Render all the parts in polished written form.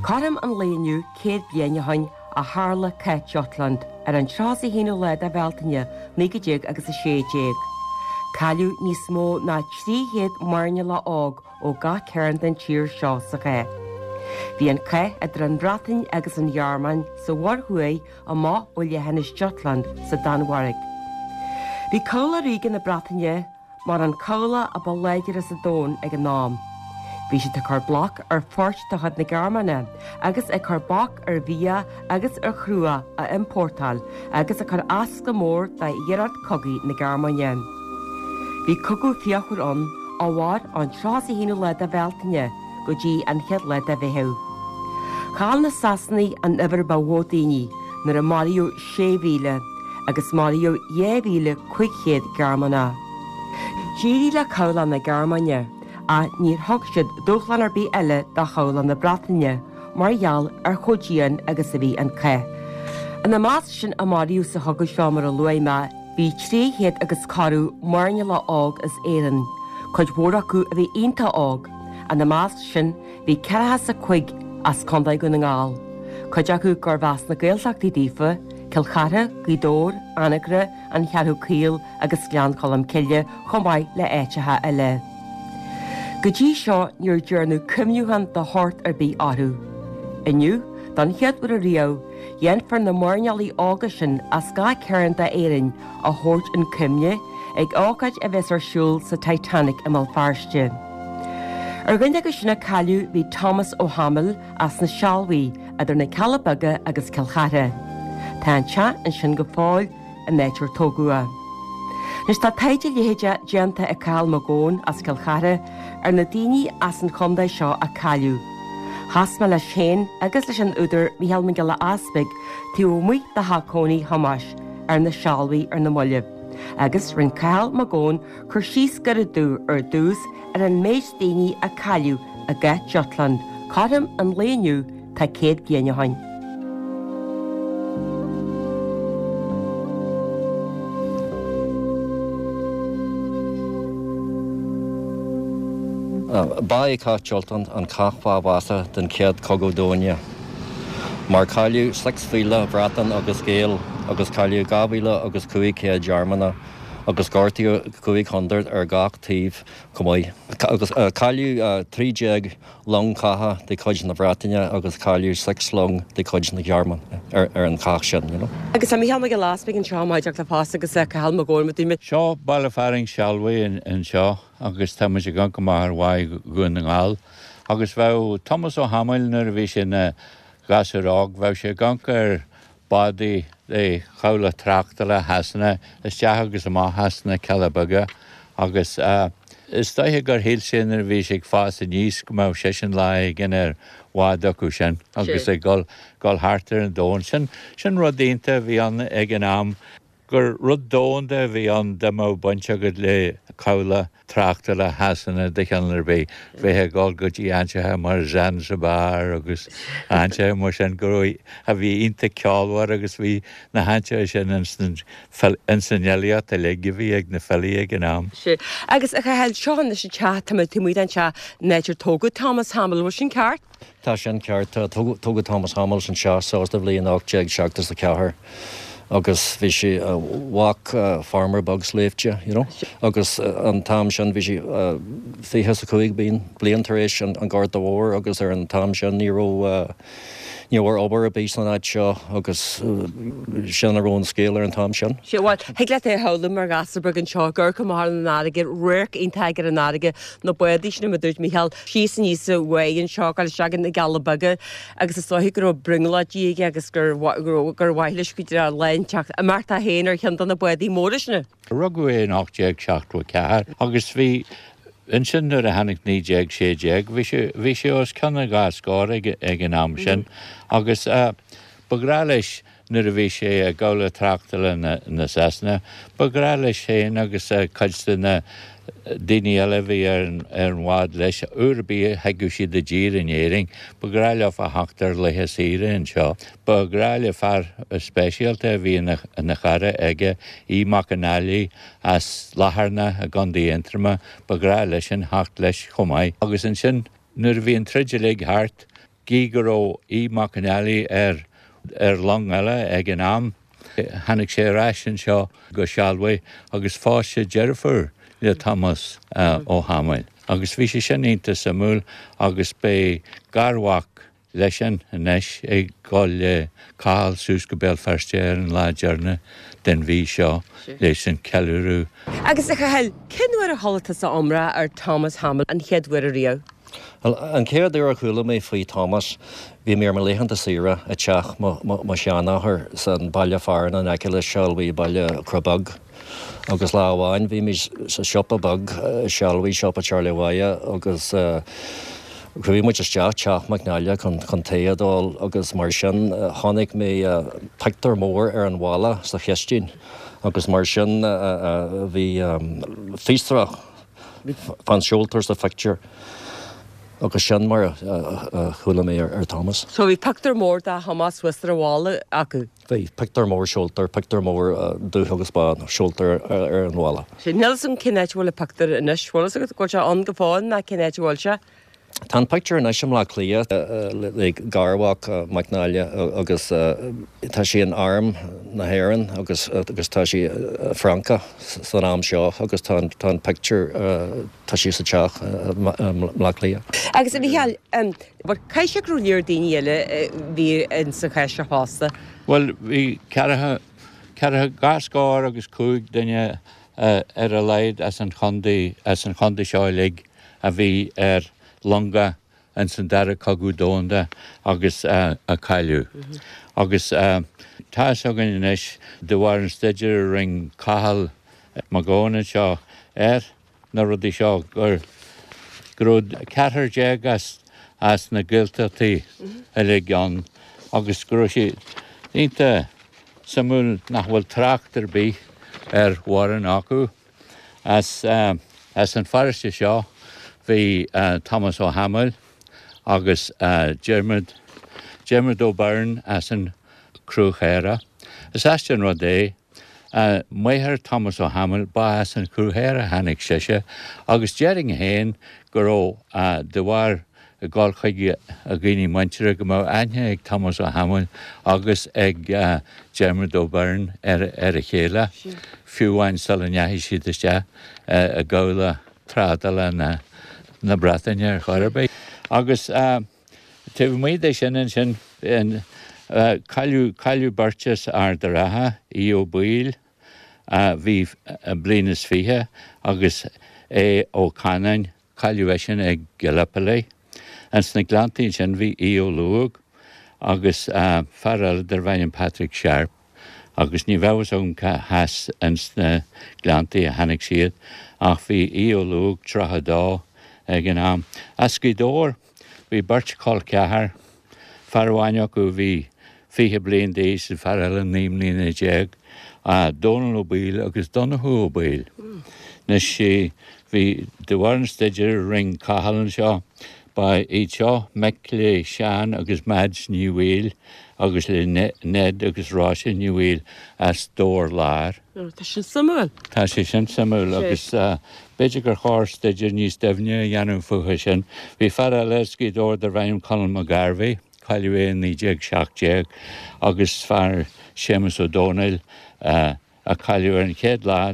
Carm an léniu céad bliana hain a Harla Cat Jutland an trásí híú le a bheltaine 9 agus 6. Cailú níos mó na 3 marne le ág ó ga ceann den tír seo sa ché. Bhí an ché idir an bratain agus an Jarman sa bharthuaí a má ó lehannis Jutland sa Danwarig. Bhí cóla rígan na brataine mar an cóla a baléidir sa dón ag an nám. Bhí si tar blach ar fort tachad na Garmane, agus ag bach ar bhia agus ar chrua a importal, agus a asca mór da dhearad cogaí na Garmane. Bhí cogu fiachur an bhhar an trásí híú le a bheltaine go dtí an chead le a bheithú. Cháil na Sasannaí an ibar bhódaoine nar a Mario 6,000 agus Mario 9,500 Garmana. Dírí le cóla na Garmane a níor thug siad dúchlan ar bí eile dá chola na brataine margheall ar chodíon agus a bhí an ché. An na más sin a Mario sa thugu seo mar a luaime bhí 3 agus carú marne le ág is éan, chuid mhór acu a bhí onanta ág, an na más sin bhí 45 as condaid go na ngáil. Chuid acu gur bheas na Gaeltachtaí dífa, Kilcharra, Gidór, Anagra, an chearú cíal agus glean cholam ciile chomáid le éitethe eile. Go dtí seo níor dearnú cumniúhan de thart ar bí áthú. Inniu, don cheadú a rio, dhéanfar na marnealaí ága sin as gá ceann de éireann a thuirt an cumne ag ágaid a bheits arsúil sa Titanic i Malfarste. Ar gine go sinna cailú bhí Thomas O'Hamel as na sealbhaí idir na Calabaga agus Kilcharra. Tá an teann an sin go fáil a néitir tógua. Nus tá taide léhéide déanta a cáil magón as Kilcharra ar na daoine as an chundaid seo a cailú. Hasma le sin agus leis an úidir Michael Miguel Aspig tú muid de hacónaí Hamas ar na sealbhaí ar na moileh. Agus rin cáil magón chur síos gur a dú ar dús ar an méid daoine a cailú a ga Jutland. Carm an léniu tá 100 bliana hain. Ba cá Jutland an cachá bhasa den cead cogadóine. Mar cailú 6,000 bratan agus géal agus cailú 2,000 agus 500 Jarmana agus gortaí 500 ar gach tíomh cumáid. Agus cailú 3 long caha de chuid na brataine agus cailú 6 long de chuid na Jarman ar an cach sin, you know. Agus a Michael Miguel Aspig an seáid ag le fásta agus a cail magón mit dúimi. Seo bailfaring sealbhaí in seo agus tá muid gan go mar bhaid gun an gáil. Agus bheith Thomas O'Hamel nar bhí sin gasarrág bheith sé gancar badaí é chabhla tráchta le hasanna is teach agus má hasanna Calabaga agus is daithe gur héil sin ar bhí sé fás a níos go mbeadh sé sin le gin bhád acu sin agus é gáil hartar an dón sin rud daonnta bhí an ag an am gur rud dónda bhí an demó baint agad le chabhla tráchta le hasanna de cheannar bé bheitthe gáil go dtí aintithe mar Jean sa bar agus aintithe mar sin gur a bhí ionta ceáilhar agus bhí na haintithe sin in san eiliacht a le bhí ag na fellaí ag an am. Agus a chail seán na sin teat tá tú muid an te néidir tógad Thomas Hamel war sin ceart? Tá sin ceart tógad Thomas Hamel sin seo sásta bblion 8 seachtas le cethir. Agus bhí si walk farmer bugs léifte, you know. Agus an tam sin bhí si fihe a chuig bíon bliantar éis an gard do bhór agus ar an tam sin níor obair a bís an áid seo agus sin arón scéal ar an tam sin. Siúháil, heag le é hála mar gasarbrug an seo gur go mar an náige ruirc intaigir an náige nó buí sin na dúirt Michael sí san níos a bhain seo gáil seagan na Galabaga agus is sóthaí gur bringladí agus gur bhailes go le teach a martha héanaar chean na buí mórisna. Rugú é 8 seachú ceair agus bhí in sin nuair a hanig 9 6 bhí sé os cena gácáir ag an am sin agus bagrá leis nuair a bhí sé a gála tráchta le na Sasanna, bagrá leis sé agus cailsta na daoine eile bhí ar an bhád leis uairbí heagú siad de dír in éiring, bagrá le a heachtar le heasíre an seo. Bagrá le fear spéisialta bhí na charra aige í Macanali as látharna a gandaí intrama, bagrá leis an heacht leis chomáid. Agus an sin nuair a bhí an tríde le hart gígaró í Macanelli long eile ag an am. Hannig sé rásin seo go sealfu agus fáis sé Jennifer le Thomas ó Hamail. Agus bhí sé sinínta sa múl agus bé garhhaach leis an inis ag gáil le cáil sús go Belfastéir an láidearna den bhí seo leis an ceúrú. Agus a chail, cinhuiar a holatas a omra ar Thomas Hamill an cheadhuiar a rio? An céad ar a chuúla mé faoi Thomas, bhí mé léhananta sira a teach má seanáthair san baile fearna an aice le sealbhí baile crobag. Agus láháin bhí mí sa siopa bag sealbhí siopa Charlie Waya agus bhí mu isteach teach Macnáile chun taadál agus mar sin tháinig mé pictar mór ar an bhála sa cheistín agus mar sin bhí fístrach fan siúltar sa ficture. Agus sin mar chuúla mé ar Thomas. So bhí pictar mór de Hamas Westra bhála acu? Bhí pictar mór siúltar, pictar mór dúthagus bán siúltar ar an bhála. Sé Nelson cinnéid bhfuil pictar inis, bhfuil a go se an go fáin na cinnéid bhil se? Tá picture in sem le clia le garhhaach Macnáile agus tá sí an arm na hhéan agus tá sí Franca san am seo agus tá picture tá sí sa teach le clia. Agus a bhí heall, bhar caiise grúníor daoine eile bhí in sa caiise pásta? Well, bhí cearatha gascáir agus cúig duine ar a leid as an chundaí seo lig a bhí ar longa an san dara cagúdónda agus a caiiliú. Agus tá segan inis de bhar an staidir ring cahal magóna seo na rudí seo gur grúd ceathar déag as na giltaí a le gan agus gurú sí ínta samúl nach bhfuil trachtar bí ar waran acu as an fariste seo bhí Thomas Ó Hamill agus Dermot O'Byrne as an crúchéire. Is eiste an rud é, maithir Thomas Ó Hamill ba as an crúchéire hanig siise, agus dearing a héin go de bhar a gáil chuige a gcuoine muintear go mó aithne ag Thomas Ó Hamill agus ag Dermot O'Byrne ar a chéile. Fiúhain salaneahi siad iste a gála trádala na Bretagne ar Chorbe. Agus te bhí sin caiiliú bartas ar de ratha í ó buil bhí blinas fihe agus ó Canain caiiliú sin ag Gallipoli. An sna glantaí sin bhí í ó Luag agus faral der bhain Patrick Sharp agus ní bhehas ón has an sna glantaí a hanig siad ach bhí í ó Luag trachadá ag an am. As go dóir, bhí bairt cáil cethar, farháineach go bhí fiche bliain dééis sa faral an níomlína déag, Donal Ó Bíl agus Donahú Ó Bíl. Na sé bhí de bhar an staidir ring cahalan seo ba iad seo meic le Sean agus Mads New Wheel agus le Ned agus Ráise New Wheel as dór lár. Tá sin samúil? Tá sé sin samúil agus beidir gur chóir staidir níos defne dhéanam fucha sin. Bhí fara leis go dóir de bhaim Conal McGarvey, caiiliú é ní déag seach déag agus fear Seamus O'Donnell a caiiliú ar an chéad lá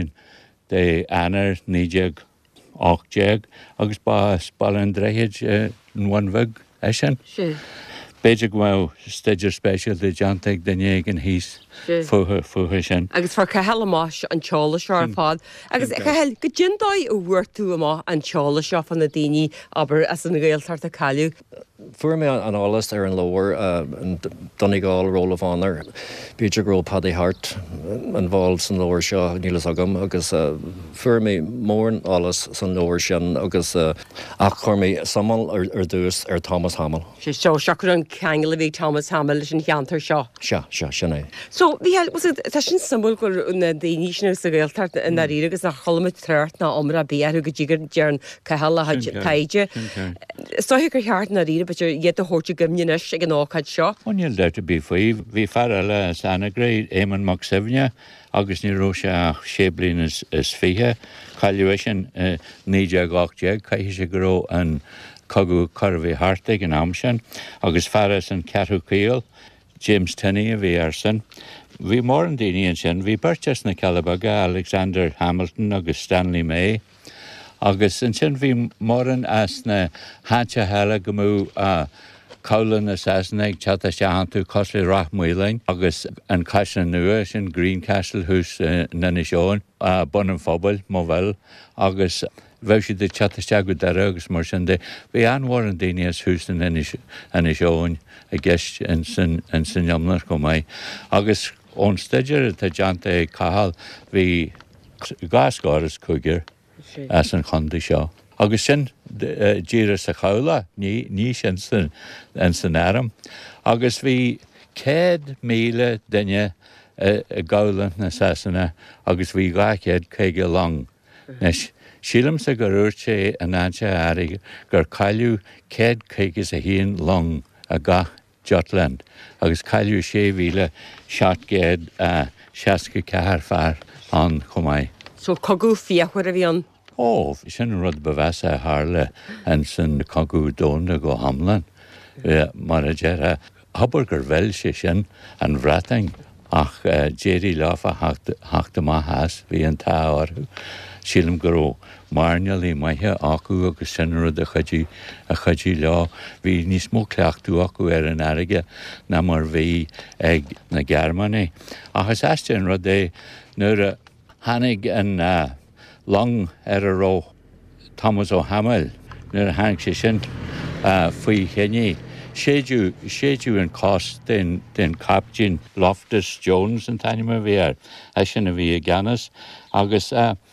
de anar ní déag 8 déag agus ba an dreihéid an bhainmhig é sin. Beidir go bhfuil staidir spéisial de deantaigh daine an híos fucha sin. Agus far cahel amáis an teála seo ar fád. Agus cahel go djindáid ó bhuairtú amá an teála seo fan na daoine aber as an ghailtart a caiiliú. Fuair mé an álas ar an lóir an Donegal Roll of Honour. Beidir go Paddy Hart involved san lóir seo nílas agam agus fuair mé mór an álas san lóir sin agus ach chuir mé samal ar dús ar Thomas Hamill. Sé seo seachar an ceangla bhí Thomas Hamill sin cheantar seo. Sin é. So bhí tá sin samúil gur na daoine sin sa ghailtart in na rí agus a cholamid treirt na omra béarú go ddígur dearan cahalla taide. Stoithigh gur cheart na rí but you're yet the horse gimnish ag an ácad seo. Onil there to be for bhí farala sana grade Éamon Mac Sevnia agus ní roise sé blin is fihe caiiliú sin níide gach déag caiithí sé goró an cogu curvy hartig an amshan, agus Ferris and Catuquil, James Tinney a Vierson. We more in Dini and Shin, we purchased na Calabaga, Alexander Hamilton, agus Stanley May. Agus yn sy'n fi moran as na hancha hela gymu cawlan asasneg chata siahantw cosli rach mwylain agus yn caslan nua sy'n Green Castle hws nyn ision bon yn phobl mofel agus few sydd y chata siagw dara agus mor sy'n de fi anwar yn dini as hws yn ision a gest yn sy'n iamnar gomai agus o'n stedger y janta cahal fi gasgar as cwgir as an chunda seo. Agus sin díra sa chawla, ní sin san aram. Agus bhí 100,000 duine gawlan na sasana, agus bhí 200 long. Nes sílam sa gur sé an anse arig gur cailú 100 a híon long a gach Jutland. Agus cailú 6,000 seasca cehar fear an chumai. So cogu fiachwar a bhí an? Sin rud bevesa harle en sin cogu dóna go hamlan. Mar a gera haburger vel sin an vrating ach Jerry Lafa hachta ma has vi an ta orhu. Sílim gro marniali maihe aku agus sin rud a chadji lá vi nís mó cleachtú aku an aige na mar vi ag na Germany. Achas astin rud é nura hannig an long ró Thomas O'Hamel nuair a hanig sé sin faoi chéine. Séadú an cos den Captain Loftus Jones an tainime bhí a sin a bhí a gceannas agus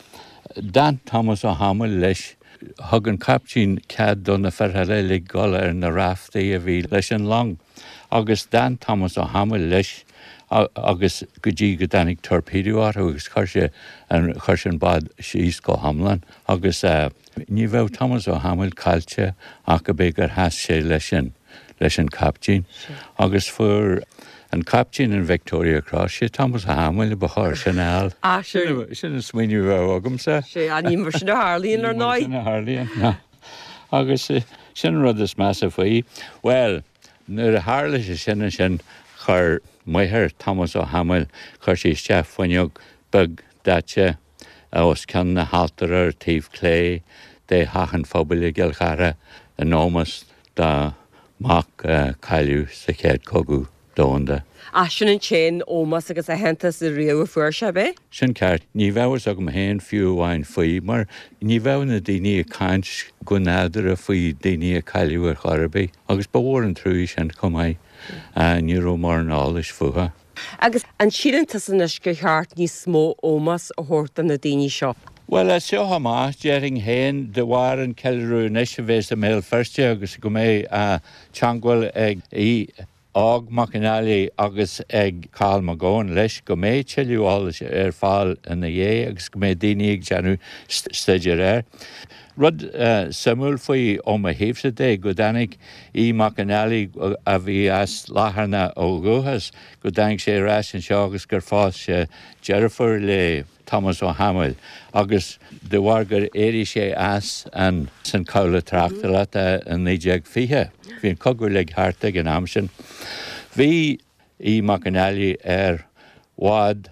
Dan Thomas O'Hamel leis thug an Captain cad donna ferthaile le gola ar na raftaí a bhí leis an long. Agus Dan Thomas O'Hamel leis agus go dtí go danig torpedo agus chuir an bad síos go hamlan agus ní bheith Thomas O'Hamel cailte ach go bé gur heas sé leis an captain agus fuair an captain in Victoria Cross sé Thomas O'Hamel ba chóir sin eall. Sin smaoinú bheith agam sa. Sé a ní mar sin na Harlíonn ar náid. Sin na Harlíonn, agus sin rud is measa faoi. Well, nuair a hála sé sin chur Maither Thomas O'Hamel chuir sí steach foiineog bug daite os ceann na haltarar Taobh Clay de hachan phobal i gceilchara anómas da mac cailú sa chéad cogu dónda. Sin an sin ómas agus a hentas a riamh fuair se be? Sin ceart, ní bheabhas agam héin fiú bháin faoi, mar ní bheabh na daoine a caint go nádar a faoi daoine a cailú ar chorabé, agus ba bhór an trúí sin cumáid. Ní ró mar an ális fuha. Agus an sírantas an isce cheart ní smó ómas a thuirta na daoine seo. Well, seo ha má, Jering héin de war an ceilrú neis a bhés a méil firste agus go mé teangwil ag í ág Macinali agus ag Carl Magón leis go mé teiliúáil ar fáil in na dhé agus go mé daoine ag deanú staidir Rud samúil faoi ó a héamsa dé go danig í Macinali a bhí as látharna ó gúthas go danig sé rás an seo agus gur fás sé dearfar le Thomas O'Hamel agus de bhar gur éiri sé as an san cabhla tráchtaile an 1920. Bhíon cogur le hartaigh an amsin. Bhí í Macinali ar bhád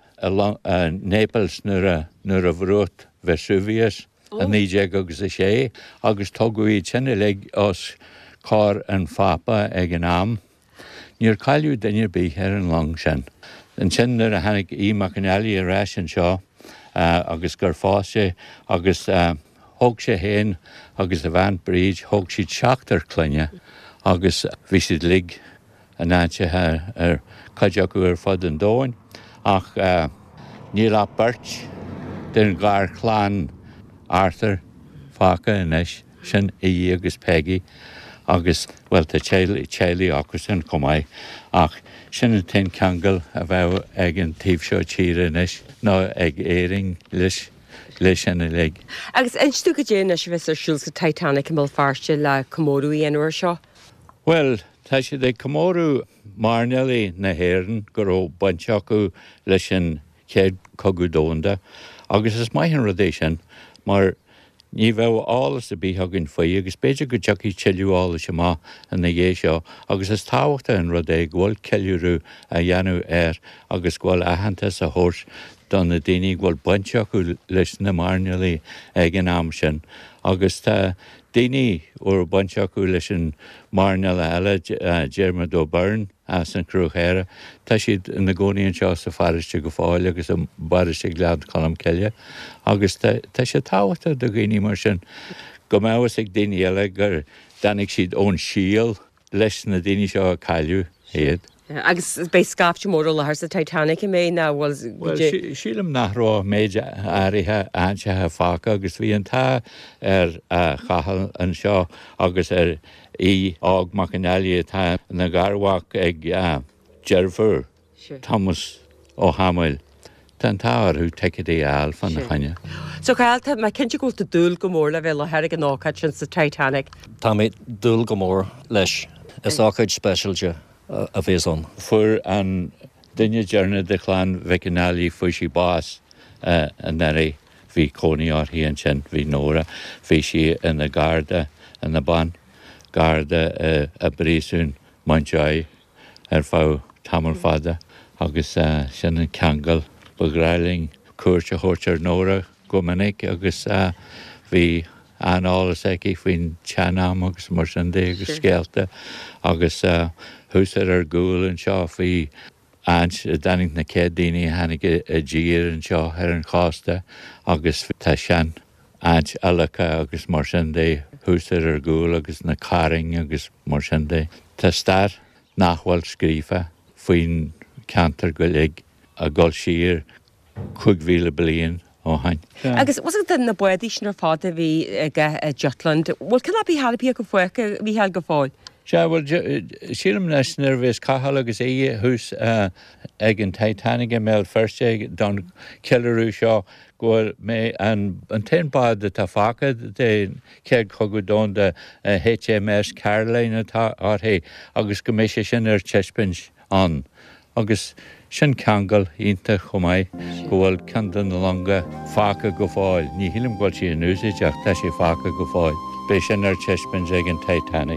Naples nuair a bhrút Vesuvius a 1906 agus tógúí tenne le os cá an fapa ag an am. Níor cailú daine bí ar an long sin. An sin nuair a hanig í Macinali a rás an seo agus gur fáise agus thug sé héin agus a bhaint bríd thug siad 7 cluine agus bhí siad lig a náitse ar caideacu ar fud an dóin ach níl á beirt den gár chláán Arthur Fáca inis sin í agus Peggy agus well tá chéalaí agus sin cumáid ach sin an ten ceangal a bheith ag an taobh seo tíre inis nó ag éing leis sin a lig. Agus einstú go déana se bheits ar siúil sa Titanic an bhfuil fearste le commórú í anúir seo? Well, tá sé de commórú marnealaí na héireann gur ó baintseacu leis an chéad cogu dónda agus is maithan rudéis sin mar Ní bheith álas a bí hagann faoi, agus beidir go teachí teiliúála sem má na dhé seo, agus is táhachtta an rud é ghfuil ceiliúrú a dhéanú agus ghfuil ahananta a thuirs don na daoine ghfuil bainteachú leis na marnealaí ag an am sin. Agus tá daoine ó bainteachú leis an marneala eile Diarmaid Ó Byrne as an Cruchéire, tá siad na gcónaíonn seo sa fariste go fáil agus an bariste glead colm ceile, agus tá sé táhachtta do ghaoine mar sin go mbeabhas ag daoine eile gur danig siad ón síal leis na daoine seo a caiiliú héad. Agus bei scafte mór lethir sa Titanic I mé ná bhfuil sílam nachrá méid áirithe ansethe fáca agus bhí an tá chahal an seo agus í ág Macinelli tá na garhhaach ag Jerfur Thomas Ó Hamail. Tá táhairthú teicid é eall fan na chaine. So chailta me cinnte go do dúil go mór le bheith le heir an ácaid sin sa Titanic. Tá mé dúil go mór leis is ácaid specialte a bhíon. Fuair an duine dearna de chláán Macinelli faoi sí bás an éirí bhí cónaí orthaí an sin bhí nóra, bhí si ina garda in na ban, garda a brísún Montjoy fá tamar fada, agus sin an ceangal bagráiling cuairte thuirtear nóra go minic agus bhí análas aici faoin teanam agus mar sin dé agus scéalta agus thúsar gúil an seo faoi danig na céad daoine hanig a ddír an seo ar an chásta agus tá sean ealacha agus mar sin dé thúsar gúil agus na caring agus mar sin dé. Tá stair nachhfuil scrífa faoin cantar go lig a gáil siar 5,000 bliain ó hain. Agus was den na buí sin ar fáda bhí Jutland, bhfuil cinna bí halapí go foicha bhí heal go fáil? Se bhfuil sílam leis nervhés cahall agus é hús ag an Titanic mé firste don ceilirú seo ghfuil mé an taobád tá fáca dé céad cogadón de HMS Caroline atá orthaí agus go mé sé sin ar teispins an. Agus sin ceangal ionta chomáid go bhfuil ceandan na longa fáca go fáil. Ní hilim ghfuil sí an úsáid ach tá sé fáca go fáil. Bé sin ar teispins ag an Titanic.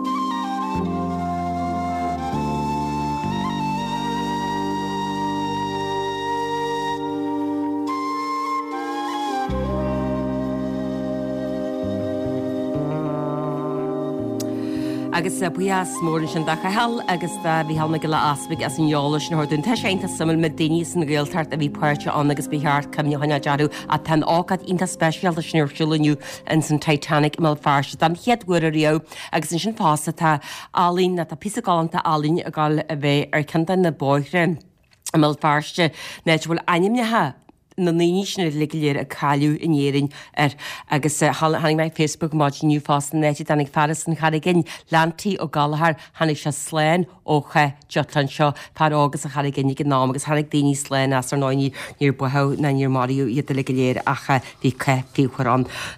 Agus buas mór sin dacha hell agus bhí hena go le aspaig as an jóla sin thuún te sénta samil me daine san réaltart a bhí puirte an agus bíart cumnehanna dearú a tan ácad ínta speisial a snúirisiúlaniu in san Titanic mé farse. Dam headhuiir a riú agus sin fása tá álín na tá písaáanta álín a gáil a bheith ar canta na bóithre a mé farste neit bhfuil animnethe na níisina leléir a caiú inéing agus hanig mé Facebook máid nniu fástan netí danig fersan charigin leantaí ó galthar hanig se sléin ócha Jutland seo pá águs a charigin go ná agus hanig daoine sléin as ar 9 níor buthe na níor maríú iad leléir acha bhí ce fiúcharán.